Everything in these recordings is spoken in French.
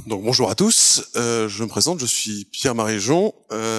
Donc bonjour à tous, je me présente, je suis Pierre Maréjon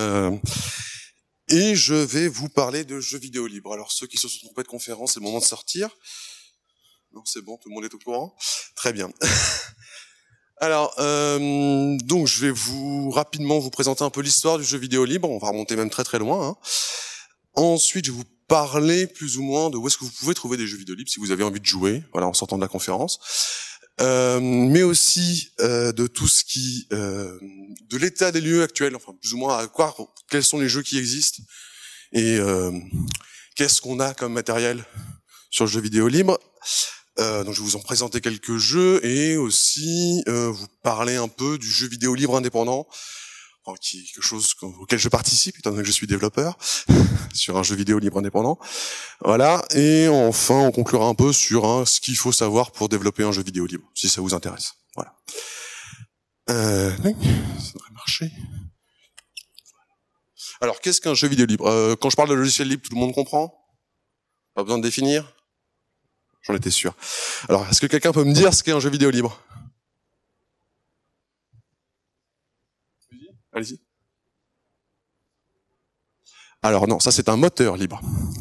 et je vais vous parler de jeux vidéo libres. Alors ceux qui se sont trompés de conférence, c'est le moment de sortir. Non, c'est bon, tout le monde est au courant. Très bien. Alors, donc je vais rapidement vous présenter un peu l'histoire du jeu vidéo libre. On va remonter même très très loin. Hein. Ensuite, je vais vous parler plus ou moins de où est-ce que vous pouvez trouver des jeux vidéo libres si vous avez envie de jouer, voilà, en sortant de la conférence. Mais aussi de tout ce qui, de l'état des lieux actuels, enfin plus ou moins quels sont les jeux qui existent et qu'est-ce qu'on a comme matériel sur le jeu vidéo libre. Donc je vais vous en présenter quelques jeux et aussi vous parler un peu du jeu vidéo libre indépendant, enfin, qui est quelque chose auquel je participe étant donné que je suis développeur sur un jeu vidéo libre indépendant. Voilà, et enfin on conclura un peu sur ce qu'il faut savoir pour développer un jeu vidéo libre, si ça vous intéresse. Voilà. Ça devrait marcher. Alors qu'est-ce qu'un jeu vidéo libre Quand je parle de logiciel libre, tout le monde comprend? Pas besoin de définir? J'en étais sûr. Alors, est-ce que quelqu'un peut me dire ce qu'est un jeu vidéo libre? Allez-y. Alors non, ça c'est un moteur libre.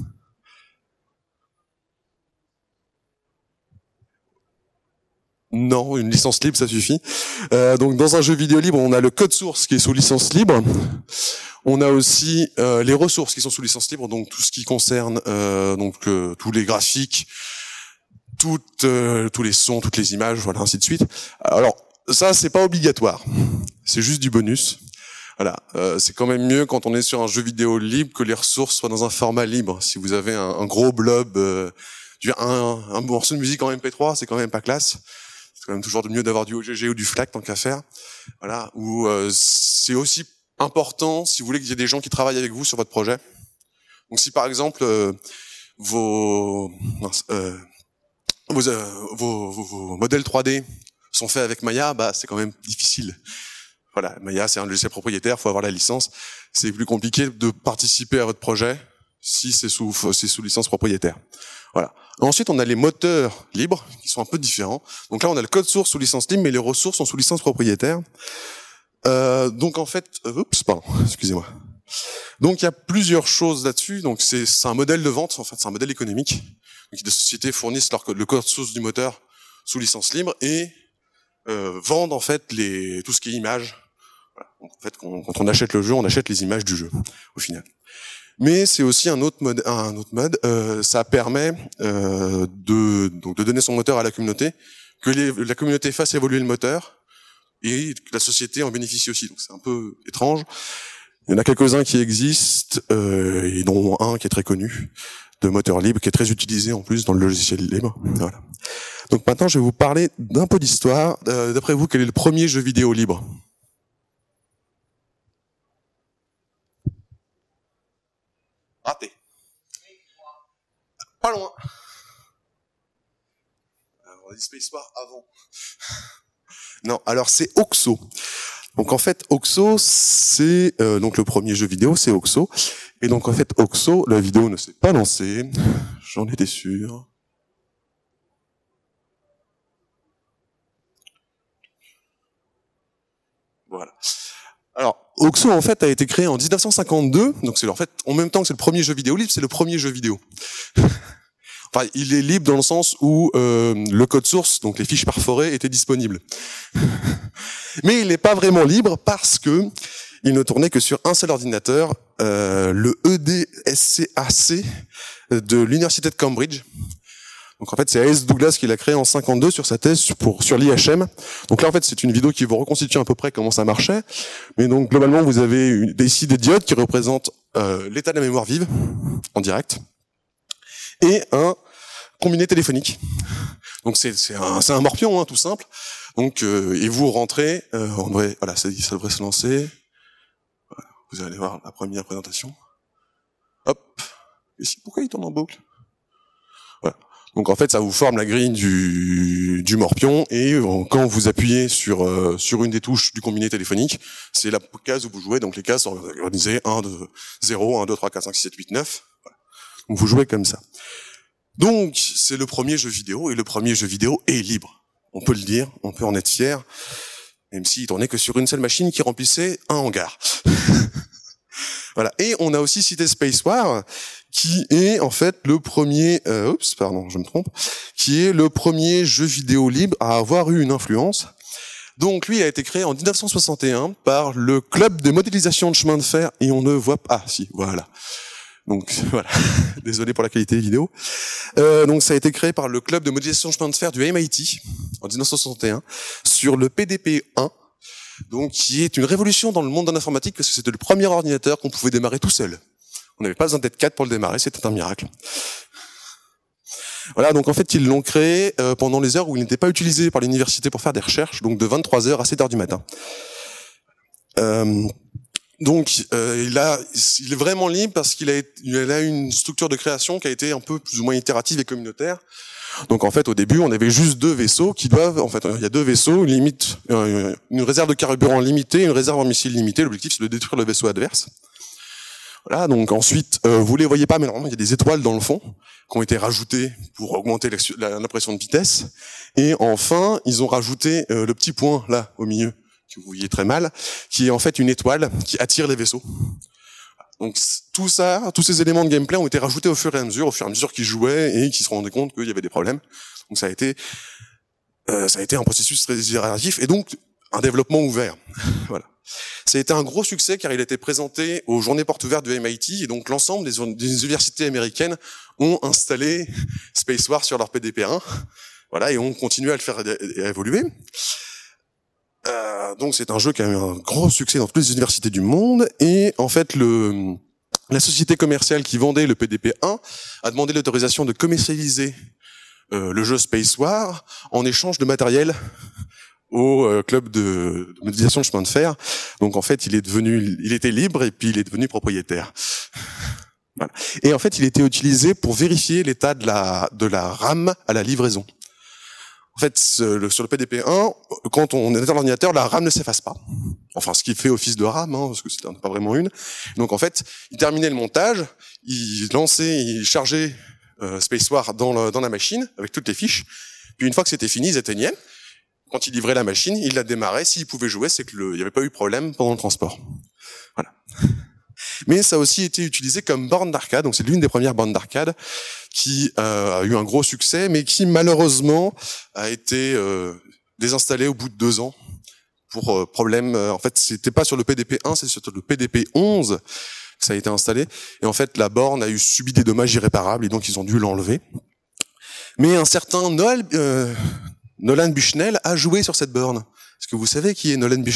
Non, une licence libre, ça suffit. Donc dans un jeu vidéo libre, on a le code source qui est sous licence libre. On a aussi les ressources qui sont sous licence libre, donc tout ce qui concerne tous les graphiques, tous les sons, toutes les images, voilà, ainsi de suite. Alors ça, c'est pas obligatoire, c'est juste du bonus. Voilà, c'est quand même mieux quand on est sur un jeu vidéo libre que les ressources soient dans un format libre. Si vous avez un gros blob, un morceau de musique en MP3, c'est quand même pas classe. C'est quand même toujours mieux d'avoir du OGG ou du FLAC tant qu'à faire. Voilà, ou c'est aussi important si vous voulez qu'il y ait des gens qui travaillent avec vous sur votre projet. Donc si par exemple vos modèles 3D sont faits avec Maya, bah c'est quand même difficile. Voilà, Maya c'est un logiciel propriétaire, faut avoir la licence. C'est plus compliqué de participer à votre projet si c'est sous licence propriétaire. Voilà. Ensuite, on a les moteurs libres qui sont un peu différents. Donc là, on a le code source sous licence libre, mais les ressources sont sous licence propriétaire. Donc en fait, excusez-moi. Donc il y a plusieurs choses là-dessus. Donc c'est un modèle de vente, en fait, c'est un modèle économique. Donc des sociétés fournissent le code source du moteur sous licence libre et vendent en fait tout ce qui est image. Voilà. Donc, en fait, quand on achète le jeu, on achète les images du jeu au final. Mais c'est aussi un autre mode. Ça permet de donner son moteur à la communauté, que la communauté fasse évoluer le moteur et que la société en bénéficie aussi. Donc c'est un peu étrange. Il y en a quelques-uns qui existent, et dont un qui est très connu, de moteur libre, qui est très utilisé en plus dans le logiciel libre. Voilà. Donc maintenant, je vais vous parler d'un peu d'histoire. D'après vous, quel est le premier jeu vidéo libre ? Raté. Pas loin. On a dit Spacebar avant. Non, alors c'est Oxo. Donc en fait, Oxo, c'est donc le premier jeu vidéo, c'est Oxo. Et donc en fait, Oxo, la vidéo ne s'est pas lancée. J'en étais sûr. Voilà. Alors, Oxo en fait a été créé en 1952. Donc c'est en fait en même temps que c'est le premier jeu vidéo libre, c'est le premier jeu vidéo. Enfin, il est libre dans le sens où le code source, donc les fiches perforées, étaient disponibles. Mais il n'est pas vraiment libre parce que il ne tournait que sur un seul ordinateur, le EDSCAC de l'université de Cambridge. Donc en fait, c'est A.S. Douglas qui l'a créé en 52 sur sa thèse sur l'IHM. Donc là, en fait, c'est une vidéo qui vous reconstitue à peu près comment ça marchait. Mais donc globalement, vous avez ici des diodes qui représentent l'état de la mémoire vive en direct et un combiné téléphonique. Donc c'est un morpion, hein, tout simple. Donc et vous rentrez, voilà, ça devrait se lancer. Voilà, vous allez voir la première présentation. Hop. Ici, pourquoi il tourne en boucle? Voilà. Donc en fait, ça vous forme la grille du morpion et quand vous appuyez sur une des touches du combiné téléphonique, c'est la case où vous jouez. Donc les cases sont organisées 1, 2, 0, 1, 2, 3, 4, 5, 6, 7, 8, 9. Voilà. Donc vous jouez comme ça. Donc, c'est le premier jeu vidéo, et le premier jeu vidéo est libre. On peut le dire, on peut en être fier. même s'il tournait que sur une seule machine qui remplissait un hangar. Voilà. Et on a aussi cité Spacewar, qui est en fait le premier, qui est le premier jeu vidéo libre à avoir eu une influence. Donc lui a été créé en 1961 par le club de modélisation de chemin de fer, et on ne voit pas, ah si, voilà. Donc voilà, désolé pour la qualité vidéo. Donc ça a été créé par le club de modélisation de chemin de fer du MIT en 1961 sur le PDP-1, donc qui est une révolution dans le monde de l'informatique parce que c'était le premier ordinateur qu'on pouvait démarrer tout seul. On n'avait pas besoin d'être 4 pour le démarrer, c'était un miracle. Voilà, donc en fait ils l'ont créé pendant les heures où il n'était pas utilisé par l'université pour faire des recherches, donc de 23h à 7h du matin. Donc il est vraiment libre parce qu'il a une structure de création qui a été un peu plus ou moins itérative et communautaire. Donc en fait au début on avait juste 2 vaisseaux qui doivent, en fait il y a 2 vaisseaux, une réserve de carburant limitée, une réserve en missiles limitée. L'objectif c'est de détruire le vaisseau adverse. Voilà, donc ensuite vous les voyez pas, mais normalement il y a des étoiles dans le fond qui ont été rajoutées pour augmenter l'impression de vitesse. Et enfin ils ont rajouté le petit point là au milieu, que vous voyez très mal, qui est en fait une étoile qui attire les vaisseaux. Donc tout ça, tous ces éléments de gameplay ont été rajoutés au fur et à mesure qu'ils jouaient et qu'ils se rendaient compte qu'il y avait des problèmes. Donc ça a été un processus très itératif et donc un développement ouvert. Voilà. Ça a été un gros succès car il a été présenté aux journées portes ouvertes du MIT et donc l'ensemble des universités américaines ont installé Spacewar sur leur PDP-1. Voilà, et ont continué à le faire évoluer. Donc c'est un jeu qui a eu un gros succès dans toutes les universités du monde et en fait la société commerciale qui vendait le PDP-1 a demandé l'autorisation de commercialiser le jeu Spacewar en échange de matériel au club de modélisation de chemin de fer. Donc en fait il était libre et puis il est devenu propriétaire. Voilà. Et en fait il était utilisé pour vérifier l'état de la RAM à la livraison. En fait, sur le PDP-1, quand on éteint l'ordinateur, la RAM ne s'efface pas. Enfin, ce qui fait office de RAM, parce que c'était pas vraiment une. Donc, en fait, il terminait le montage, il chargeait Spacewar dans la machine, avec toutes les fiches. Puis, une fois que c'était fini, ils éteignaient. Quand il livrait la machine, il la démarrait. S'il pouvait jouer, c'est qu'il n'y avait pas eu de problème pendant le transport. Voilà. Mais ça a aussi été utilisé comme borne d'arcade, donc c'est l'une des premières bornes d'arcade qui a eu un gros succès, mais qui malheureusement a été désinstallée au bout de 2 ans pour problème. En fait, c'était pas sur le PDP-1, c'est sur le PDP-11 que ça a été installé. Et en fait, la borne a subi des dommages irréparables et donc ils ont dû l'enlever. Mais un certain Nolan Bushnell a joué sur cette borne. Est-ce que vous savez qui est Nolan Bushnell ?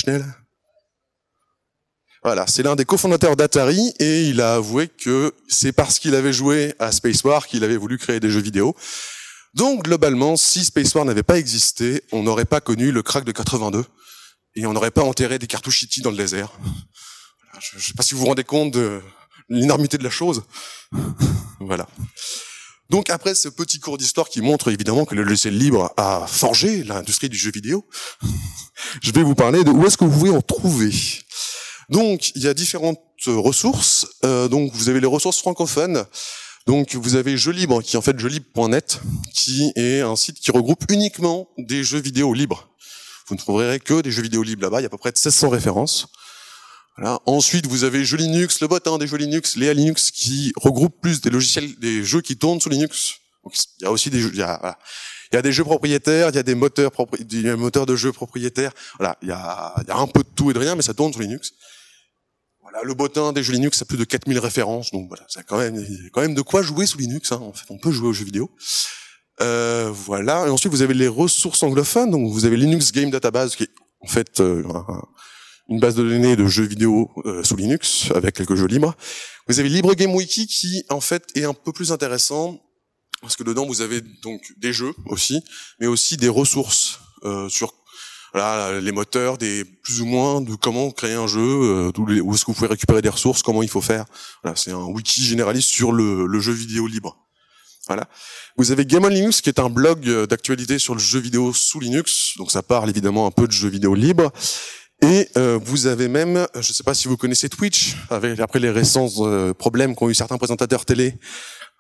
Voilà, c'est l'un des cofondateurs d'Atari et il a avoué que c'est parce qu'il avait joué à Spacewar qu'il avait voulu créer des jeux vidéo. Donc globalement, si Spacewar n'avait pas existé, on n'aurait pas connu le crack de 82 et on n'aurait pas enterré des cartouches E.T. dans le désert. Voilà, je ne sais pas si vous vous rendez compte de l'énormité de la chose. Voilà. Donc après ce petit cours d'histoire qui montre évidemment que le logiciel libre a forgé l'industrie du jeu vidéo, je vais vous parler de où est-ce que vous pouvez en trouver. Donc, il y a différentes ressources. Donc, vous avez les ressources francophones. Donc, vous avez Jeux Libres, qui est en fait jeuxlibre.net, qui est un site qui regroupe uniquement des jeux vidéo libres. Vous ne trouverez que des jeux vidéo libres là-bas. Il y a à peu près de 1600 références. Voilà. Ensuite, vous avez Jeux Linux, le bottin des jeux Linux, Léa Linux, qui regroupe plus des logiciels, des jeux qui tournent sous Linux. Donc, il y a aussi des jeux, il y a des jeux propriétaires, il y a des moteurs de jeux propriétaires. Voilà. Il y a un peu de tout et de rien, mais ça tourne sous Linux. Voilà, le bottin des jeux Linux a plus de 4000 références, donc voilà, il y a quand même de quoi jouer sous Linux. En fait, on peut jouer aux jeux vidéo. Voilà. Et ensuite, vous avez les ressources anglophones. Donc, vous avez Linux Game Database, qui est en fait une base de données de jeux vidéo sous Linux avec quelques jeux libres. Vous avez Libre Game Wiki, qui en fait est un peu plus intéressant parce que dedans vous avez donc des jeux aussi, mais aussi des ressources sur voilà, les moteurs, des plus ou moins de comment créer un jeu, où est-ce que vous pouvez récupérer des ressources, comment il faut faire. Voilà, c'est un wiki généraliste sur le jeu vidéo libre. Voilà. Vous avez Game on Linux, qui est un blog d'actualité sur le jeu vidéo sous Linux. Donc ça parle évidemment un peu de jeux vidéo libres. Et vous avez même, je ne sais pas si vous connaissez Twitch, après les récents problèmes qu'ont eu certains présentateurs télé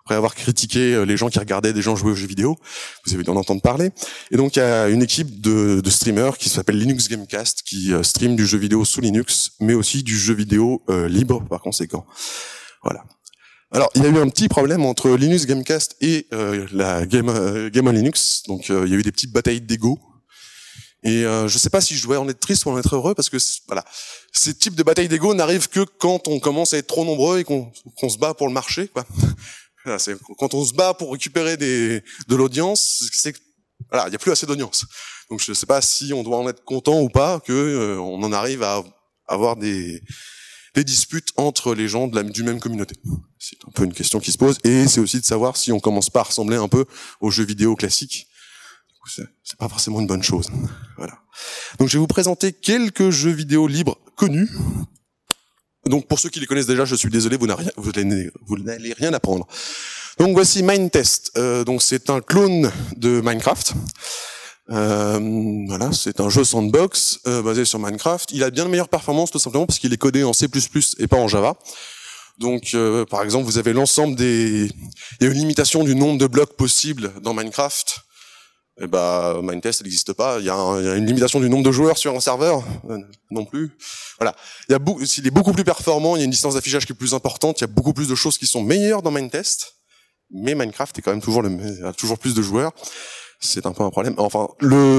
après avoir critiqué les gens qui regardaient des gens jouer aux jeux vidéo. Vous avez dû en entendre parler. Et donc il y a une équipe de streamers qui s'appelle Linux Gamecast, qui stream du jeu vidéo sous Linux, mais aussi du jeu vidéo libre par conséquent. Voilà. Alors, il y a eu un petit problème entre Linux Gamecast et la Game on Linux. Donc, il y a eu des petites batailles d'ego. Et je sais pas si je dois en être triste ou en être heureux, parce que voilà, ces types de batailles d'ego n'arrivent que quand on commence à être trop nombreux et qu'on se bat pour le marché, quoi. Voilà, c'est quand on se bat pour récupérer de l'audience, c'est voilà, il y a plus assez d'audience. Donc, je sais pas si on doit en être content ou pas que on en arrive à avoir des disputes entre les gens du même communauté. C'est un peu une question qui se pose, et c'est aussi de savoir si on commence pas à ressembler un peu aux jeux vidéo classiques. C'est pas forcément une bonne chose. Voilà. Donc je vais vous présenter quelques jeux vidéo libres connus. Donc pour ceux qui les connaissent déjà, je suis désolé, vous n'allez rien apprendre. Donc voici Minetest. Donc c'est un clone de Minecraft. Voilà, c'est un jeu sandbox basé sur Minecraft. Il a bien de meilleures performances tout simplement parce qu'il est codé en C++ et pas en Java. Donc par exemple, vous avez l'ensemble il y a une limitation du nombre de blocs possibles dans Minecraft. Et Minetest n'existe pas. Il y a une limitation du nombre de joueurs sur un serveur non plus. Voilà, il est beaucoup plus performant. Il y a une distance d'affichage qui est plus importante. Il y a beaucoup plus de choses qui sont meilleures dans Minetest. Mais Minecraft est quand même toujours plus de joueurs. C'est un peu un problème. Enfin,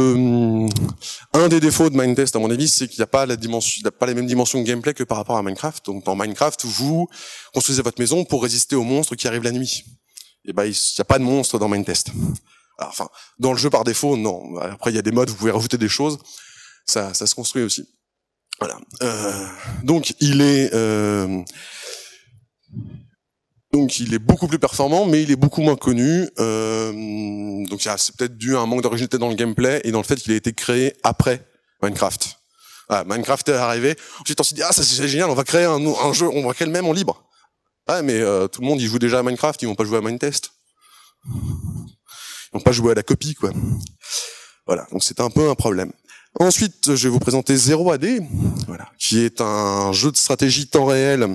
un des défauts de Minetest, à mon avis, c'est qu'il n'y a pas les mêmes dimensions de gameplay que par rapport à Minecraft. Donc, dans Minecraft, vous construisez votre maison pour résister aux monstres qui arrivent la nuit. Et il n'y a pas de monstres dans Minetest. Alors, enfin, dans le jeu par défaut, non. Après, il y a des modes, vous pouvez rajouter des choses. Ça se construit aussi. Voilà. Donc, il est beaucoup plus performant, mais il est beaucoup moins connu. Donc c'est peut-être dû à un manque d'originalité dans le gameplay et dans le fait qu'il a été créé après Minecraft. Voilà, Minecraft est arrivé. Ensuite on s'est dit ça c'est génial, on va créer un jeu, on va créer le même en libre. Ouais, mais tout le monde il joue déjà à Minecraft, ils vont pas jouer à Minetest. Ils vont pas jouer à la copie, quoi. Voilà, donc c'est un peu un problème. Ensuite, je vais vous présenter Zero AD, voilà, qui est un jeu de stratégie temps réel.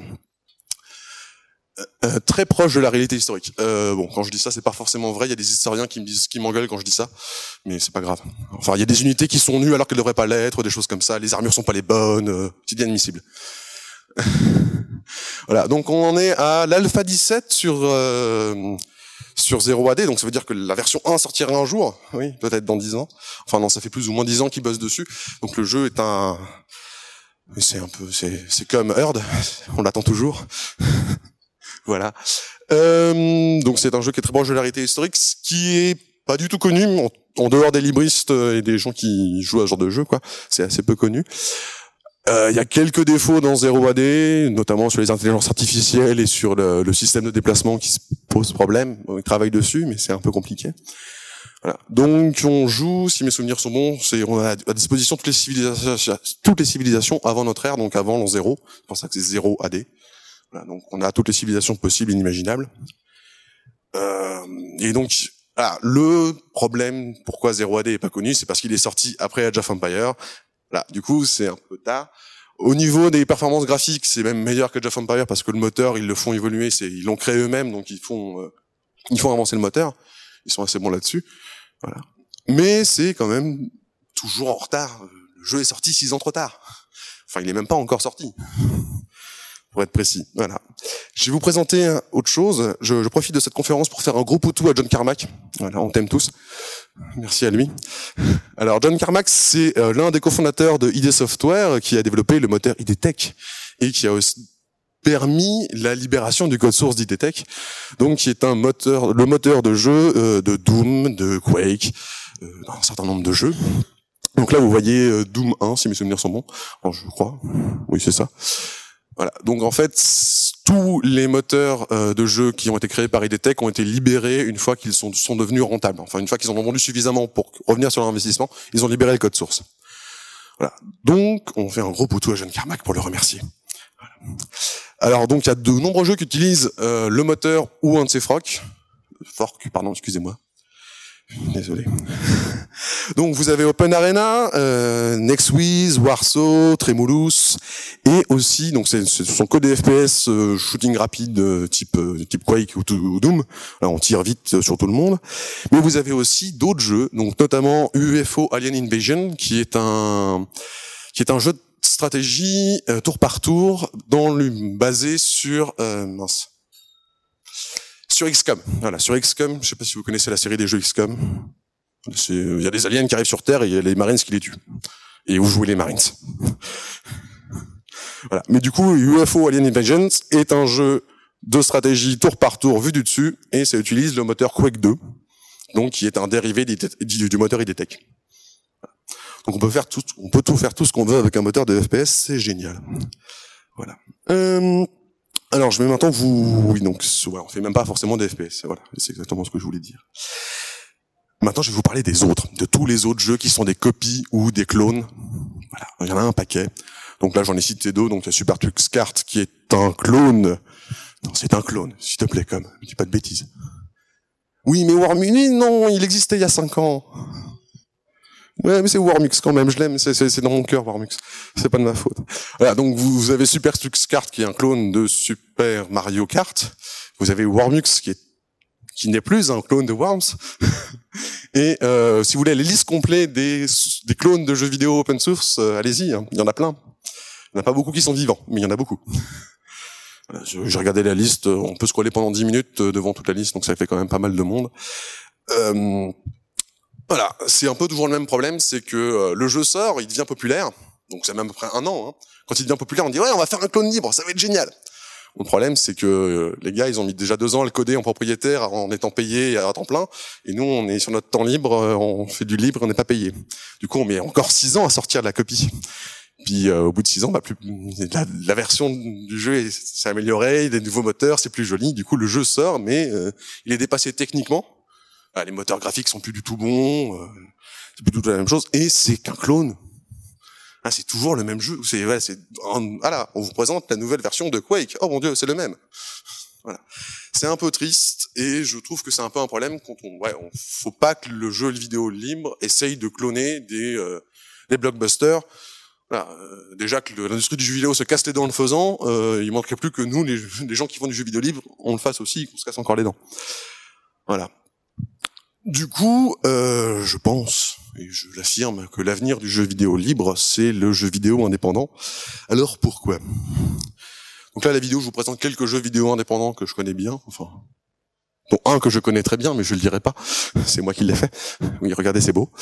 Très proche de la réalité historique. Bon, quand je dis ça, c'est pas forcément vrai. Il y a des historiens qui m'engueulent quand je dis ça, mais c'est pas grave. Enfin, il y a des unités qui sont nues alors qu'elles devraient pas l'être, des choses comme ça. Les armures sont pas les bonnes. C'est bien admissible. Voilà. Donc, on en est à l'alpha 17 sur Zero AD. Donc, ça veut dire que la version 1 sortira un jour. Oui, peut-être dans 10 ans. Enfin, non, ça fait plus ou moins 10 ans qu'ils bossent dessus. Donc, le jeu est c'est comme Herd. On l'attend toujours. Voilà. Donc c'est un jeu qui est très proche de la réalité historique, ce qui est pas du tout connu en dehors des libristes et des gens qui jouent à ce genre de jeu, quoi. C'est assez peu connu. Il y a quelques défauts dans Zero AD, notamment sur les intelligences artificielles et sur le système de déplacement qui se pose problème. Bon, ils travaillent dessus, mais c'est un peu compliqué. Voilà. Donc on joue, si mes souvenirs sont bons, on a à disposition toutes les civilisations avant notre ère, donc avant l'an 0. C'est pour ça que c'est Zero AD. Voilà, donc on a toutes les civilisations possibles et inimaginables. Et donc, le problème, pourquoi Zero AD est pas connu, c'est parce qu'il est sorti après Age of Empires. Là, du coup, c'est un peu tard. Au niveau des performances graphiques, c'est même meilleur que Age of Empires parce que le moteur, ils le font évoluer, ils l'ont créé eux-mêmes, donc ils font avancer le moteur. Ils sont assez bons là-dessus. Voilà. Mais c'est quand même toujours en retard. Le jeu est sorti 6 ans trop tard. Enfin, il est même pas encore sorti. Pour être précis, voilà. Je vais vous présenter autre chose. Je profite de cette conférence pour faire un gros poutou à John Carmack. Voilà, on t'aime tous. Merci à lui. Alors, John Carmack, c'est l'un des cofondateurs de ID Software qui a développé le moteur ID Tech et qui a aussi permis la libération du code source d'ID Tech, donc qui est le moteur de jeu de Doom, de Quake, d'un certain nombre de jeux. Donc là, vous voyez Doom 1, si mes souvenirs sont bons. Alors, je crois. Oui, c'est ça. Voilà. Donc en fait, tous les moteurs de jeu qui ont été créés par ID Tech ont été libérés une fois qu'ils sont devenus rentables. Enfin, une fois qu'ils en ont vendu suffisamment pour revenir sur leur investissement, ils ont libéré le code source. Voilà. Donc, on fait un gros poutou à John Carmack pour le remercier. Voilà. Alors donc, il y a de nombreux jeux qui utilisent le moteur ou un de ses forks. Excusez-moi. Désolé. Donc vous avez Open Arena, NextWiz, Warsaw, Tremulous, et aussi, donc ce sont que des FPS shooting rapide type Quake ou Doom. Là, on tire vite sur tout le monde. Mais vous avez aussi d'autres jeux, donc notamment UFO Alien Invasion, qui est un jeu de stratégie tour par tour, basé sur sur XCOM. Voilà, sur XCOM. Je sais pas si vous connaissez la série des jeux XCOM. Il y a des aliens qui arrivent sur Terre et il y a les Marines qui les tuent. Et vous jouez les Marines. Voilà. Mais du coup, UFO Alien Invasion est un jeu de stratégie tour par tour vu du dessus, et ça utilise le moteur Quake 2, donc qui est un dérivé du moteur IDTech. Donc on peut tout faire tout ce qu'on veut avec un moteur de FPS, c'est génial. Voilà. Alors je vais maintenant oui, donc voilà, on fait même pas forcément des FPS, voilà, c'est exactement ce que je voulais dire. Maintenant je vais vous parler de tous les autres jeux qui sont des copies ou des clones. Voilà, il y en a un paquet. Donc là j'en ai cité deux, donc il y a Super Tux Kart qui est un clone. Non, c'est un clone, s'il te plaît, ne dis pas de bêtises. Oui, mais Warmux, non, il existait il y a 5 ans. Ouais, mais c'est Warmux quand même, je l'aime, c'est dans mon cœur, Warmux. C'est pas de ma faute. Voilà, donc vous avez Super Tux Kart qui est un clone de Super Mario Kart. Vous avez Warmux qui n'est plus un clone de Worms. Et si vous voulez les listes complètes des clones de jeux vidéo open source, allez-y, hein, il y en a plein. Il n'y en a pas beaucoup qui sont vivants, mais il y en a beaucoup. Voilà, j'ai regardé la liste, on peut scroller pendant 10 minutes devant toute la liste, donc ça fait quand même pas mal de monde. Voilà, c'est un peu toujours le même problème, c'est que le jeu sort, il devient populaire, donc c'est même à peu près 1 an. Hein. Quand il devient populaire, on dit « ouais, on va faire un clone libre, ça va être génial !» Le problème, c'est que les gars, ils ont mis déjà 2 ans à le coder en propriétaire, en étant payés à temps plein, et nous, on est sur notre temps libre, on fait du libre, on n'est pas payé. Du coup, on met encore 6 ans à sortir de la copie. Puis au bout de 6 ans, la version du jeu s'est améliorée, des nouveaux moteurs, c'est plus joli. Du coup, le jeu sort, mais il est dépassé techniquement. Les moteurs graphiques sont plus du tout bons, c'est plus du tout la même chose, et c'est qu'un clone. C'est toujours le même jeu. Voilà, on vous présente la nouvelle version de Quake. Oh mon Dieu, c'est le même. Voilà. C'est un peu triste, et je trouve que c'est un peu un problème quand faut pas que le jeu vidéo libre essaye de cloner des blockbusters. Voilà, déjà que l'industrie du jeu vidéo se casse les dents en le faisant, il manquerait plus que nous, les gens qui font du jeu vidéo libre, on le fasse aussi, qu'on se casse encore les dents. Voilà. Du coup, je pense, et je l'affirme, que l'avenir du jeu vidéo libre, c'est le jeu vidéo indépendant. Alors pourquoi ? Donc là, la vidéo, je vous présente quelques jeux vidéo indépendants que je connais bien, enfin, dont un que je connais très bien, mais je le dirai pas, c'est moi qui l'ai fait. Oui, regardez, c'est beau.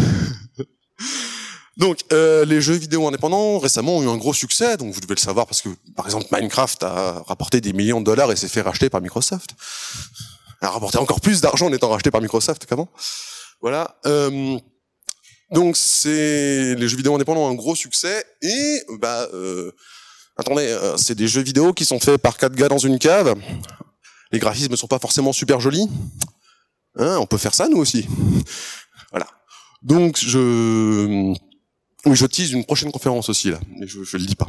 Donc, les jeux vidéo indépendants, récemment, ont eu un gros succès, donc vous devez le savoir, parce que, par exemple, Minecraft a rapporté des millions de dollars et s'est fait racheter par Microsoft. A rapporté encore plus d'argent en étant racheté par Microsoft qu'avant. Voilà. Donc, les jeux vidéo indépendants ont un gros succès, et, attendez, c'est des jeux vidéo qui sont faits par 4 gars dans une cave. Les graphismes ne sont pas forcément super jolis. Hein, on peut faire ça, nous aussi. Voilà. Donc, je tease une prochaine conférence aussi, là, mais je le dis pas.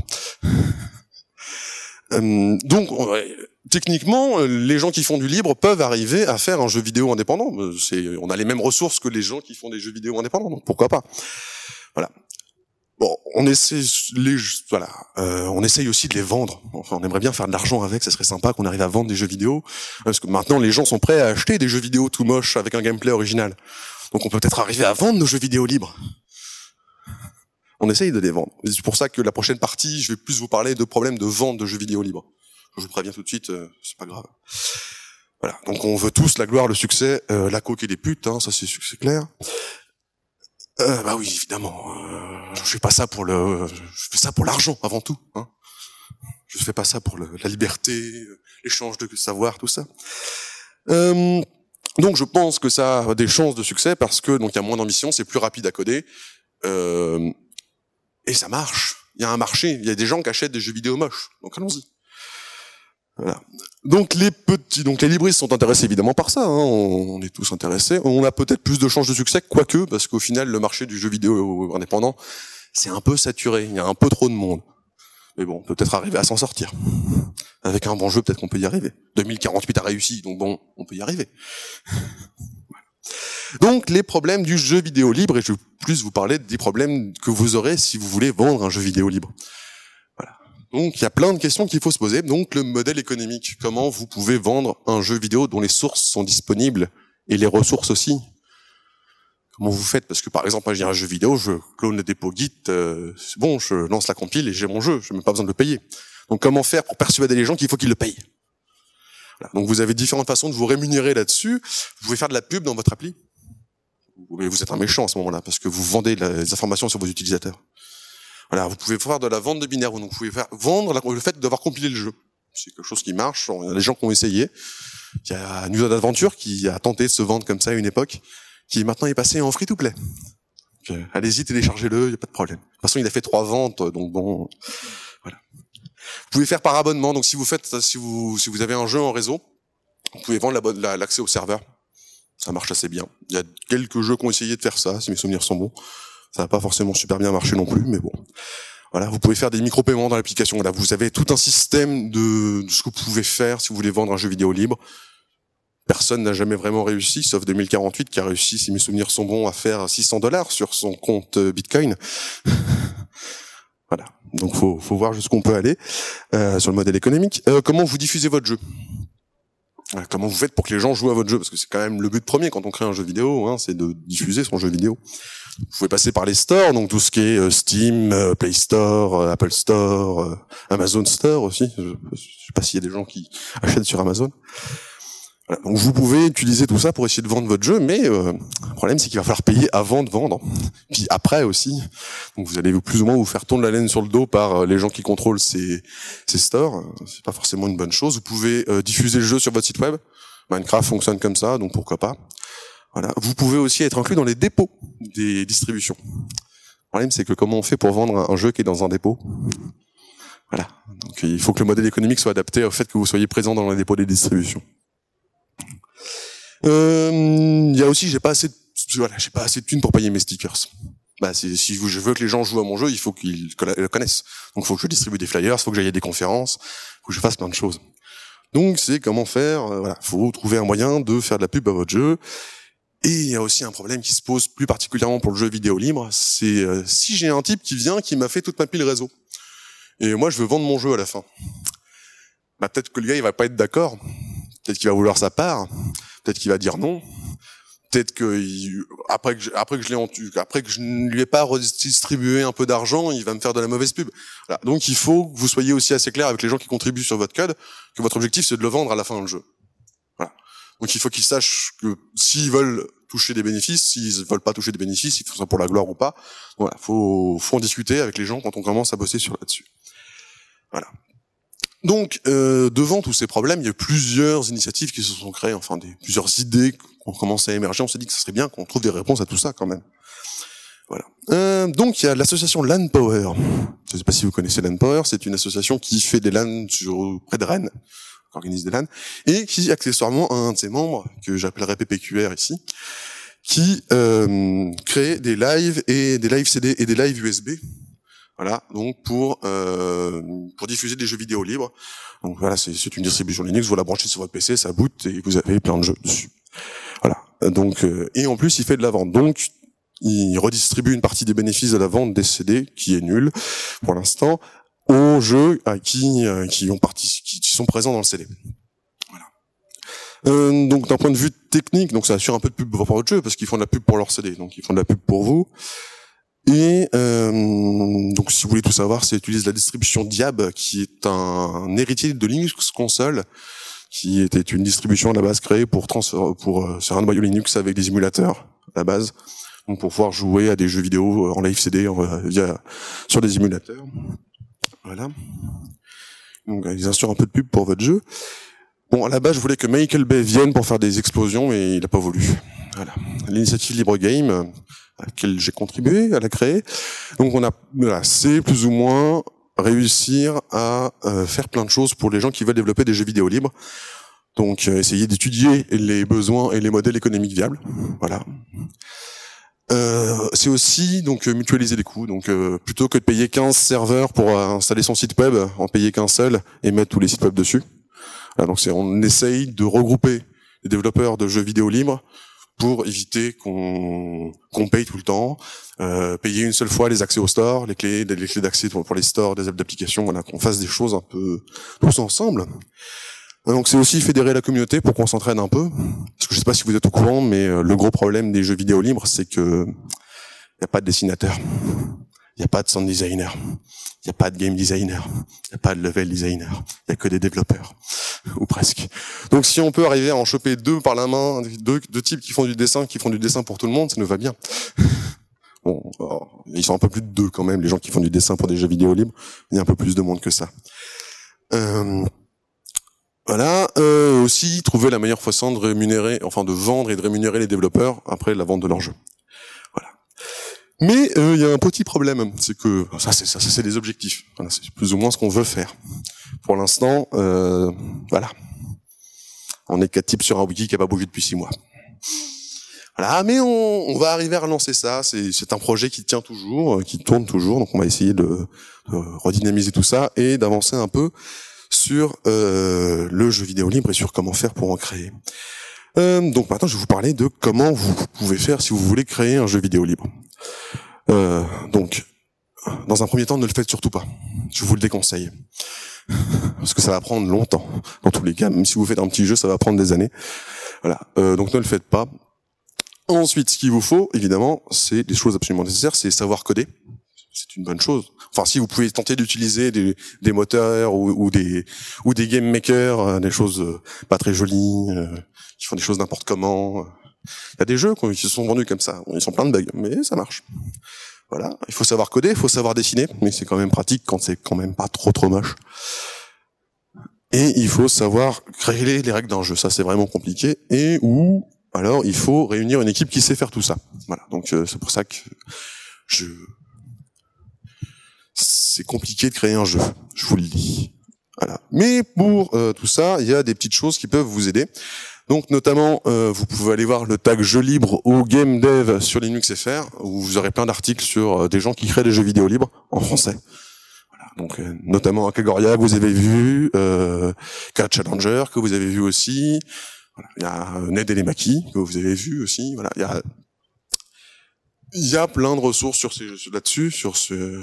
Donc, techniquement, les gens qui font du libre peuvent arriver à faire un jeu vidéo indépendant. On a les mêmes ressources que les gens qui font des jeux vidéo indépendants, donc pourquoi pas. Voilà. Bon, on essaye aussi de les vendre. Enfin, on aimerait bien faire de l'argent avec, ça serait sympa qu'on arrive à vendre des jeux vidéo, parce que maintenant, les gens sont prêts à acheter des jeux vidéo tout moches avec un gameplay original. Donc, on peut peut-être arriver à vendre nos jeux vidéo libres. On essaye de les vendre. C'est pour ça que la prochaine partie, je vais plus vous parler de problèmes de vente de jeux vidéo libres. Je vous préviens tout de suite, c'est pas grave. Voilà. Donc on veut tous la gloire, le succès, la coque et les putes, hein, ça c'est clair. Oui, évidemment. Je fais pas ça je fais ça pour l'argent avant tout. Hein. Je fais pas ça pour la liberté, l'échange de savoir, tout ça. Donc je pense que ça a des chances de succès parce que donc il y a moins d'ambition, c'est plus rapide à coder. Et ça marche. Il y a un marché. Il y a des gens qui achètent des jeux vidéo moches. Donc allons-y. Voilà. Donc les libristes sont intéressés évidemment par ça. Hein. On est tous intéressés. On a peut-être plus de chances de succès, quoique, parce qu'au final, le marché du jeu vidéo indépendant, c'est un peu saturé. Il y a un peu trop de monde. Mais bon, on peut peut-être arriver à s'en sortir. Avec un bon jeu, peut-être qu'on peut y arriver. 2048 a réussi, donc bon, on peut y arriver. Voilà. Donc les problèmes du jeu vidéo libre, et je vais plus vous parler des problèmes que vous aurez si vous voulez vendre un jeu vidéo libre. Voilà. Donc il y a plein de questions qu'il faut se poser. Donc le modèle économique, comment vous pouvez vendre un jeu vidéo dont les sources sont disponibles et les ressources aussi. Comment vous faites? Parce que par exemple, moi j'ai un jeu vidéo, je clone le dépôt Git, c'est bon, je lance la compile et j'ai mon jeu, je n'ai même pas besoin de le payer. Donc comment faire pour persuader les gens qu'il faut qu'ils le payent? Voilà. Donc vous avez différentes façons de vous rémunérer là-dessus. Vous pouvez faire de la pub dans votre appli. Mais vous êtes un méchant à ce moment-là, parce que vous vendez les informations sur vos utilisateurs. Voilà, vous pouvez faire de la vente de binaire, donc vous pouvez vendre le fait d'avoir compilé le jeu. C'est quelque chose qui marche, il y a des gens qui ont essayé. Il y a News Adventure qui a tenté de se vendre comme ça à une époque, qui maintenant est passé en free-to-play. Allez-y, téléchargez-le, il n'y a pas de problème. De toute façon, il a fait 3 ventes, donc bon, voilà. Vous pouvez faire par abonnement, donc si vous avez un jeu en réseau, vous pouvez vendre l'accès au serveur. Ça marche assez bien. Il y a quelques jeux qui ont essayé de faire ça, si mes souvenirs sont bons. Ça n'a pas forcément super bien marché non plus, mais bon. Voilà, vous pouvez faire des micro-paiements dans l'application. Là, vous avez tout un système de ce que vous pouvez faire si vous voulez vendre un jeu vidéo libre. Personne n'a jamais vraiment réussi, sauf 2048 qui a réussi, si mes souvenirs sont bons, à faire $600 sur son compte Bitcoin. Voilà. Donc faut voir jusqu'où on peut aller sur le modèle économique. Comment vous diffusez votre jeu? Comment vous faites pour que les gens jouent à votre jeu? Parce que c'est quand même le but premier quand on crée un jeu vidéo, hein, c'est de diffuser son jeu vidéo. Vous pouvez passer par les stores, donc tout ce qui est Steam, Play Store, Apple Store, Amazon Store aussi. Je sais pas s'il y a des gens qui achètent sur Amazon. Voilà. Donc vous pouvez utiliser tout ça pour essayer de vendre votre jeu, mais le problème c'est qu'il va falloir payer avant de vendre, puis après aussi. Donc vous allez plus ou moins vous faire tourner la laine sur le dos par les gens qui contrôlent ces stores. C'est pas forcément une bonne chose. Vous pouvez diffuser le jeu sur votre site web. Minecraft fonctionne comme ça, donc pourquoi pas. Voilà. Vous pouvez aussi être inclus dans les dépôts des distributions. Le problème c'est que comment on fait pour vendre un jeu qui est dans un dépôt? Voilà. Donc il faut que le modèle économique soit adapté au fait que vous soyez présent dans les dépôts des distributions. Il y a aussi, j'ai pas assez de thunes pour payer mes stickers. Si je veux que les gens jouent à mon jeu, il faut qu'ils le connaissent. Donc il faut que je distribue des flyers, il faut que j'aille à des conférences, il faut que je fasse plein de choses. Donc c'est comment faire, faut trouver un moyen de faire de la pub à votre jeu. Et il y a aussi un problème qui se pose plus particulièrement pour le jeu vidéo libre, c'est si j'ai un type qui vient, qui m'a fait toute ma pile réseau. Et moi je veux vendre mon jeu à la fin. Peut-être que le gars il va pas être d'accord, peut-être qu'il va vouloir sa part. Peut-être qu'il va dire non. Peut-être que après que je ne lui ai pas redistribué un peu d'argent, il va me faire de la mauvaise pub. Voilà. Donc il faut que vous soyez aussi assez clair avec les gens qui contribuent sur votre code, que votre objectif c'est de le vendre à la fin du jeu. Voilà. Donc il faut qu'ils sachent que s'ils veulent toucher des bénéfices, s'ils veulent pas toucher des bénéfices, ils font ça pour la gloire ou pas. Voilà. Faut en discuter avec les gens quand on commence à bosser là-dessus. Voilà. Donc, devant tous ces problèmes, il y a plusieurs initiatives qui se sont créées, plusieurs idées qui ont commencé à émerger. On s'est dit que ce serait bien qu'on trouve des réponses à tout ça quand même. Voilà. Donc, il y a l'association LAN Power. Je ne sais pas si vous connaissez LAN Power, c'est une association qui fait des LAN près de Rennes, qui organise des LAN, et qui, accessoirement, a un de ses membres, que j'appellerai PPQR ici, qui crée des lives CD et des lives USB. Voilà, donc pour diffuser des jeux vidéo libres. Donc voilà, c'est une distribution Linux, vous la branchez sur votre PC, ça boot et vous avez plein de jeux dessus. Voilà. Donc et en plus, il fait de la vente. Donc il redistribue une partie des bénéfices de la vente des CD qui est nulle pour l'instant aux jeux qui sont présents dans le CD. Voilà. Donc d'un point de vue technique, donc ça assure un peu de pub pour votre jeu parce qu'ils font de la pub pour leur CD, donc ils font de la pub pour vous. Et donc, si vous voulez tout savoir, c'est utilise la distribution Diab, qui est un héritier de Linux Console, qui était une distribution à la base créée pour sur un noyau Linux avec des émulateurs à la base, donc pour pouvoir jouer à des jeux vidéo en live CD sur des émulateurs. Voilà. Donc, ils assurent un peu de pub pour votre jeu. Bon, à la base, je voulais que Michael Bay vienne pour faire des explosions, mais il n'a pas voulu. Voilà. L'initiative Libre Game, à laquelle j'ai contribué à la créer. Donc c'est plus ou moins réussir à faire plein de choses pour les gens qui veulent développer des jeux vidéo libres. Donc essayer d'étudier les besoins et les modèles économiques viables. Voilà. C'est aussi donc mutualiser les coûts. Donc plutôt que de payer 15 serveurs pour installer son site web, en payer qu'un seul et mettre tous les sites web dessus. Voilà, donc on essaye de regrouper les développeurs de jeux vidéo libres pour éviter qu'on paye tout le temps, payer une seule fois les accès au store, les clés d'accès pour les stores, des apps d'application, voilà, qu'on fasse des choses un peu tous ensemble. Donc c'est aussi fédérer la communauté pour qu'on s'entraîne un peu, parce que je sais pas si vous êtes au courant, mais le gros problème des jeux vidéo libres, c'est que y a pas de dessinateur, y a pas de sound designer, y a pas de game designer, y a pas de level designer, y a que des développeurs, ou presque. Donc si on peut arriver à en choper deux par la main, deux types qui font du dessin pour tout le monde, ça nous va bien. Bon, alors, ils sont un peu plus de deux quand même, les gens qui font du dessin pour des jeux vidéo libres, il y a un peu plus de monde que ça. Voilà, aussi trouver la meilleure façon de rémunérer, enfin de vendre et de rémunérer les développeurs après la vente de leur jeu. Voilà. Mais il y a un petit problème, c'est que ça c'est des objectifs. Voilà, c'est plus ou moins ce qu'on veut faire. Pour l'instant, voilà, on est 4 types sur un wiki qui a pas bougé depuis 6 mois. Voilà, mais on va arriver à relancer ça. C'est un projet qui tient toujours, qui tourne toujours. Donc on va essayer de redynamiser tout ça et d'avancer un peu sur le jeu vidéo libre et sur comment faire pour en créer. Donc maintenant, je vais vous parler de comment vous pouvez faire si vous voulez créer un jeu vidéo libre. Donc, dans un premier temps, ne le faites surtout pas. Je vous le déconseille. Parce que ça va prendre longtemps. Dans tous les cas, même si vous faites un petit jeu, ça va prendre des années. Voilà. Donc ne le faites pas. Ensuite, ce qu'il vous faut, évidemment, c'est des choses absolument nécessaires, c'est savoir coder. C'est une bonne chose. Enfin, si vous pouvez tenter d'utiliser des moteurs ou des game makers, des choses pas très jolies, qui font des choses n'importe comment. Il y a des jeux qui se sont vendus comme ça. Ils sont plein de bugs, mais ça marche. Voilà. Il faut savoir coder, il faut savoir dessiner, mais c'est quand même pratique quand c'est quand même pas trop moche. Et il faut savoir créer les règles d'un jeu. Ça, c'est vraiment compliqué. Et alors, il faut réunir une équipe qui sait faire tout ça. Voilà. Donc, c'est pour ça que c'est compliqué de créer un jeu. Je vous le dis. Voilà. Mais pour tout ça, il y a des petites choses qui peuvent vous aider. Donc, notamment, vous pouvez aller voir le tag jeux libres ou game dev sur Linux FR, où vous aurez plein d'articles sur des gens qui créent des jeux vidéo libres en français. Voilà. Donc, notamment Akagoria que vous avez vu, Cat Challenger que vous avez vu aussi. Voilà. Il y a Ned Elemaki que vous avez vu aussi. Voilà. Il y a plein de ressources là-dessus, sur ce.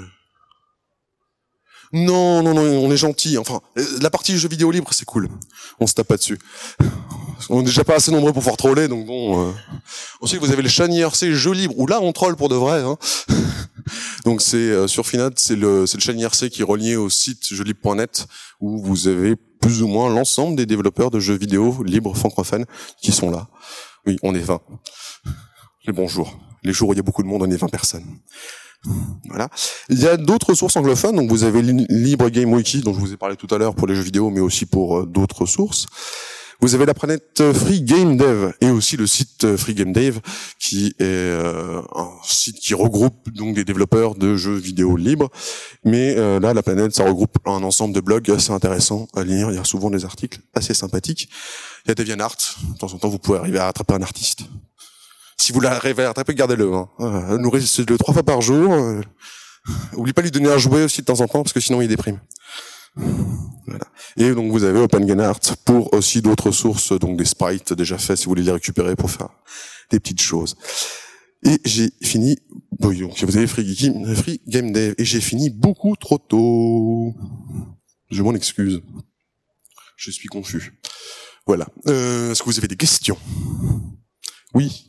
Non, on est gentil. Enfin, la partie jeux vidéo libre, c'est cool. On se tape pas dessus. On est déjà pas assez nombreux pour pouvoir troller, donc bon. Ensuite, vous avez le Shiny RC jeux libres, où là, on troll pour de vrai. Hein. Donc c'est sur Finad, c'est le Shiny RC qui est relié au site jeuxlibres.net, où vous avez plus ou moins l'ensemble des développeurs de jeux vidéo libres francophones qui sont là. Oui, on est 20. Les bons jours. Les jours où il y a beaucoup de monde, on est 20 personnes. Voilà. Il y a d'autres sources anglophones, donc vous avez Libre Game Wiki, dont je vous ai parlé tout à l'heure pour les jeux vidéo, mais aussi pour d'autres sources. Vous avez la planète Free Game Dev et aussi le site Free Game Dev, qui est un site qui regroupe donc des développeurs de jeux vidéo libres. Mais là, la planète, ça regroupe un ensemble de blogs assez intéressants à lire. Il y a souvent des articles assez sympathiques. Il y a DeviantArt. De temps en temps, vous pouvez arriver à attraper un artiste. Si vous l'arrivez à attraper, gardez-le. Hein. Nourrissez-le 3 fois par jour. N'oubliez pas de lui donner un jouet aussi de temps en temps, parce que sinon il déprime. Voilà. Et donc vous avez OpenGameArt pour aussi d'autres sources, donc des sprites déjà faits si vous voulez les récupérer pour faire des petites choses. Et j'ai fini. Bon, donc vous avez Free Game Dev et j'ai fini beaucoup trop tôt. Je m'en excuse. Je suis confus. Voilà. Est-ce que vous avez des questions? Oui.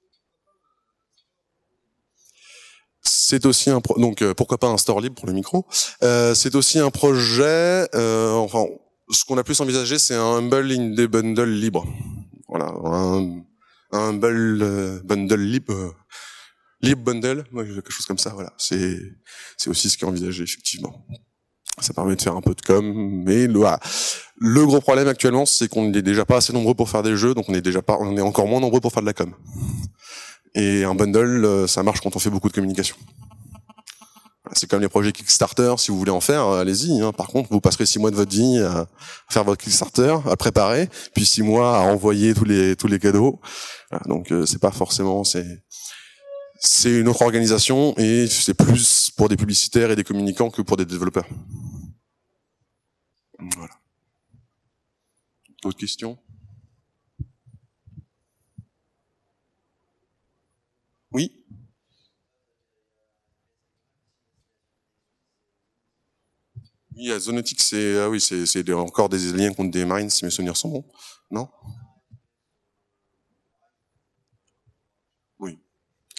C'est aussi donc pourquoi pas un store libre pour le micro. C'est aussi un projet. Enfin, ce qu'on a plus envisagé, c'est un Humble Indie Bundle libre. Voilà, un Humble Bundle libre, libre bundle, quelque chose comme ça. Voilà, c'est aussi ce qui est envisagé effectivement. Ça permet de faire un peu de com, mais le gros problème actuellement, c'est qu'on n'est déjà pas assez nombreux pour faire des jeux, donc on est encore moins nombreux pour faire de la com. Et un bundle, ça marche quand on fait beaucoup de communication. C'est comme les projets Kickstarter, si vous voulez en faire, allez-y. Hein. Par contre, vous passerez 6 mois de votre vie à faire votre Kickstarter, à préparer, puis 6 mois à envoyer tous les cadeaux. Voilà, donc c'est pas forcément, c'est une autre organisation et c'est plus pour des publicitaires et des communicants que pour des développeurs. Voilà. D'autres questions ? Il y a Zonotic, c'est ah oui, c'est encore des liens contre des marines, si mes souvenirs sont bons. Non? Oui.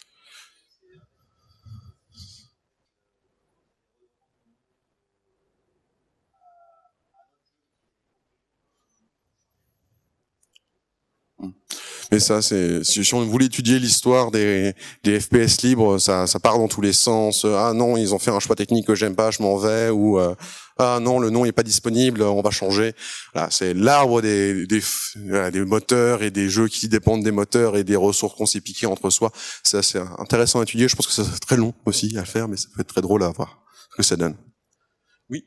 Mais ça, c'est si on voulait étudier l'histoire des FPS libres, ça part dans tous les sens. Ah non, ils ont fait un choix technique que j'aime pas, je m'en vais. Ou ah non, le nom est pas disponible, on va changer. Voilà, c'est l'arbre voilà, des moteurs et des jeux qui dépendent des moteurs et des ressources qu'on s'est piquées entre soi. C'est assez intéressant à étudier. Je pense que ça serait très long aussi à le faire, mais ça peut être très drôle à voir ce que ça donne. Oui.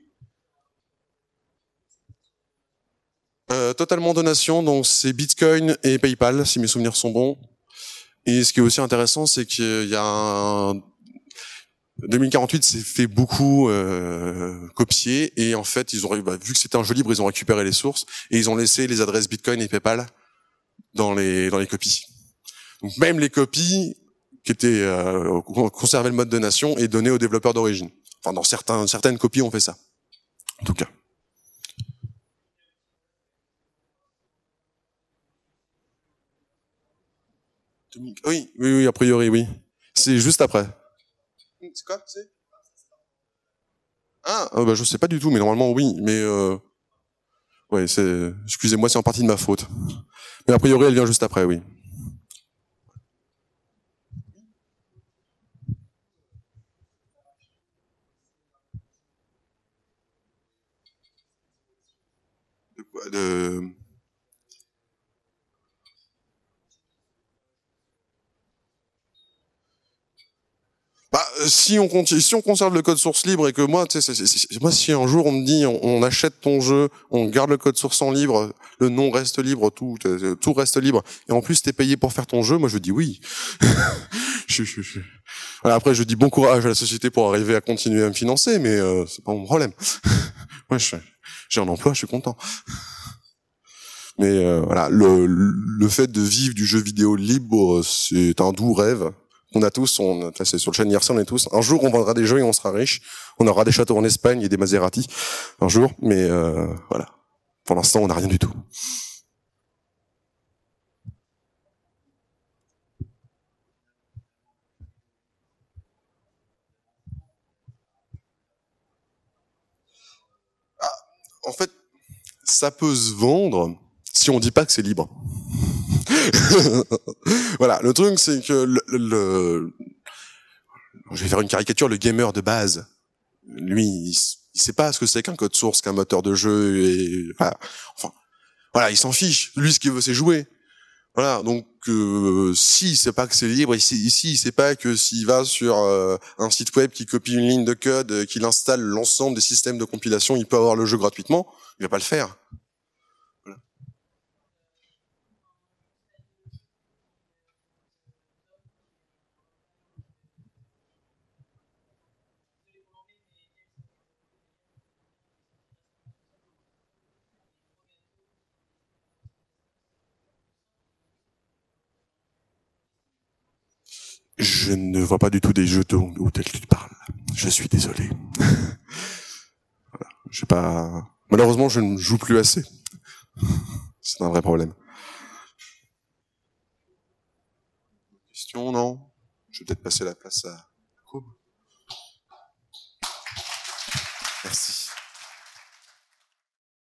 Totalement donation, donc c'est Bitcoin et PayPal, si mes souvenirs sont bons. Et ce qui est aussi intéressant, c'est qu'il y a un 2048 s'est fait beaucoup copier et en fait ils ont vu que c'était un jeu libre, ils ont récupéré les sources et ils ont laissé les adresses Bitcoin et PayPal dans les copies. Donc même les copies qui étaient conservaient le mode donation et données aux développeurs d'origine. Enfin dans certaines copies on fait ça. En tout cas. Oui, a priori oui. C'est juste après. C'est quoi? Bah, je sais pas du tout, mais normalement oui. Mais ouais, excusez-moi, c'est en partie de ma faute. Mais a priori, elle vient juste après, oui. De... Bah, si on conserve le code source libre et que moi, tu sais, moi, si un jour on me dit, on achète ton jeu, on garde le code source en libre, le nom reste libre, tout reste libre, et en plus t'es payé pour faire ton jeu, moi je dis oui. Voilà, après, je dis bon courage à la société pour arriver à continuer à me financer, mais c'est pas mon problème. Moi, j'ai un emploi, je suis content. Mais voilà, le fait de vivre du jeu vidéo libre, c'est un doux rêve qu'on a tous. C'est sur le chaîne IRC, on est tous. Un jour, on vendra des jeux et on sera riche. On aura des châteaux en Espagne et des Maserati un jour. Mais voilà, pour l'instant, on n'a rien du tout. En fait, ça peut se vendre si on dit pas que c'est libre. Voilà, le truc, c'est que je vais faire une caricature, le gamer de base, lui, il sait pas ce que c'est qu'un code source, qu'un moteur de jeu, et voilà. Enfin, voilà, il s'en fiche. Lui, ce qu'il veut, c'est jouer. Voilà, donc s'il sait pas que c'est libre, ici il sait pas que s'il va sur un site web qui copie une ligne de code, qu'il installe l'ensemble des systèmes de compilation, il peut avoir le jeu gratuitement, il va pas le faire. Voilà. Je ne vois pas du tout des jeux auxquels tu parles. Je suis désolé. Je sais pas. Malheureusement, je ne joue plus assez. C'est un vrai problème. Question, non? Je vais peut-être passer la place à Koum. Merci.